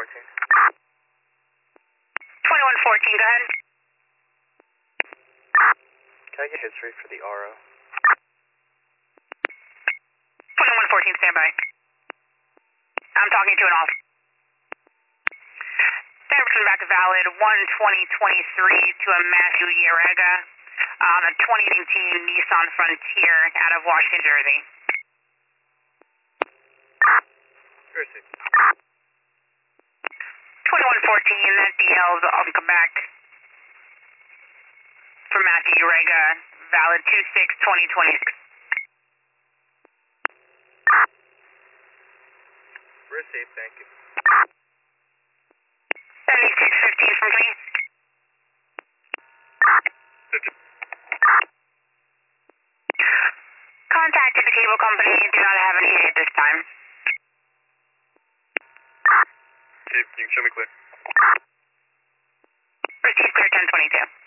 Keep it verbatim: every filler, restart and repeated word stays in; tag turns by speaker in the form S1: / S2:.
S1: fourteen.
S2: twenty-one fourteen, go ahead.
S1: Can I get history for the R O?
S2: twenty-one fourteen, stand by. I'm talking to an off. Return back to valid one twenty twenty-three to a Matthew Yerega on a twenty eighteen Nissan Frontier out of Washington, Jersey.
S1: Jersey.
S2: twenty-one fourteen, that D L's on Quebec for Matthew Yerega, valid two six twenty twenty-six.
S1: Received, thank you.
S2: seventy-six fifteen from me. Contacted the cable company, do not have any at this time.
S1: You can show me clear.
S2: Received clear ten twenty-two.